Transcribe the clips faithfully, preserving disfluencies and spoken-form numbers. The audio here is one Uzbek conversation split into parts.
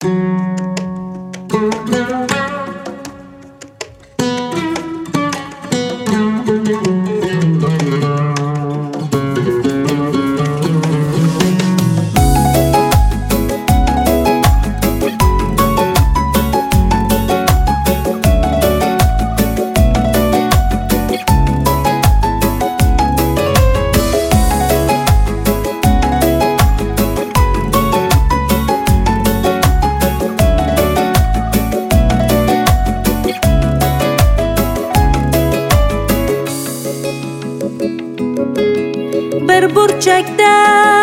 Bir burchakda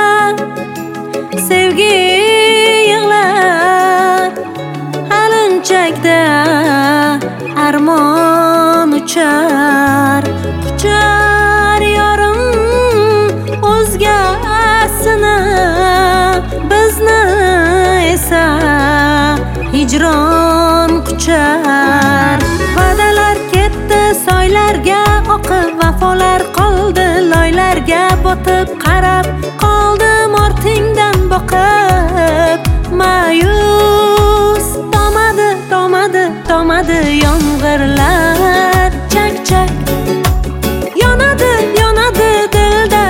sevgi yig'lar, halinchakda armon uchar. Uchar yorim o'zgasini, bizni esa hijron quchar. Va'dalar ketdi soylarga oqib, vafolar qoldi loylarga botib. Qarab qoldim ortingdan boqib, ma'yus tomadi, tomadi, tomadi yomg'irlar. Chak chak yonadi, yonadi dilda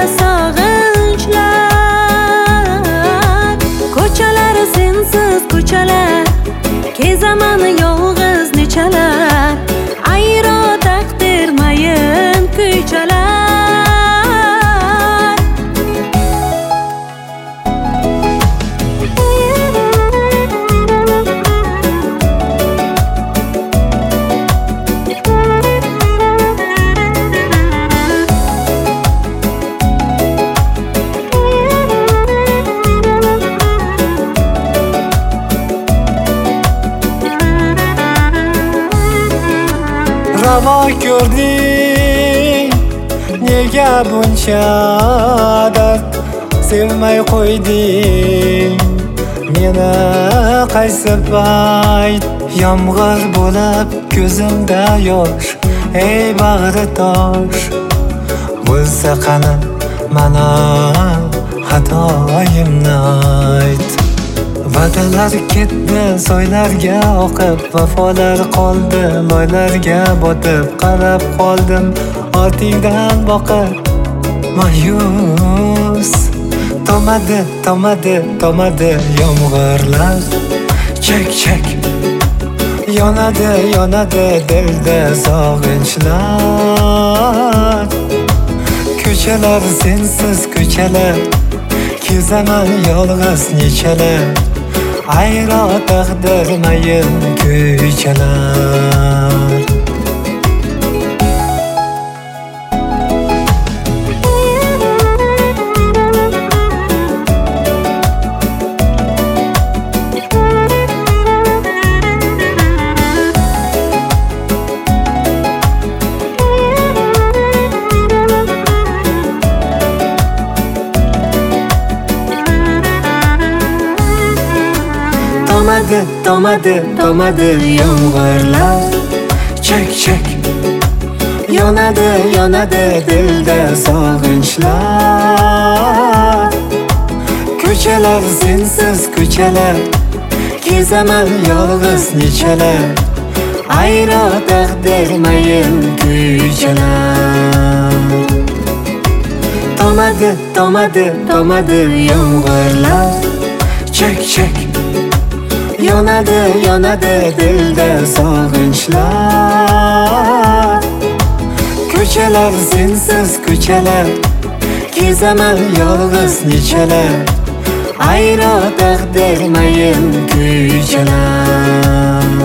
sog'inchlar. Ko'chalar sensiz ko'chalar, kezaman yolg'iz nechalar. Ayro taqdir mayin kuychalar. Ravo ko'rding, nega buncha dard sevmay qo'yding meni? Qaysi payt yomg'ir bo'lib ko'zimda yosh, ey bag'ri tosh. Bo'lsa qani mana xatoyimni ayt. Va'dalar ketdi soylarga oqib, vafolar qoldi loylarga botib. Qarab qoldim ortingdan boqib, ma'yus tomadi, tomadi, tomadi yomg'irlar. Chak chak yonadi, yonadi dilda sog'inchlar. Ko'chalar sensiz ko'chalar, kezaman yolg'iz nechalar. Ayro taqdir mayin kuychalar. Tomadi, tomadi, tomadi yomg'irlar. Chak chak yonadi, yonadi dilda sog'inchlar. Ko'chalar sensiz ko'chalar, kezaman yolg'iz nechalar. Ayro taqdir mayin kuychalar. Tomadi, tomadi, tomadi yomg'irlar. Chak chak yonadi, yonadi dilda sog'inchlar. Ko'chalar sensiz ko'chalar, kezaman yolg'iz nechalar. Ayro taqdir mayin kuychalar.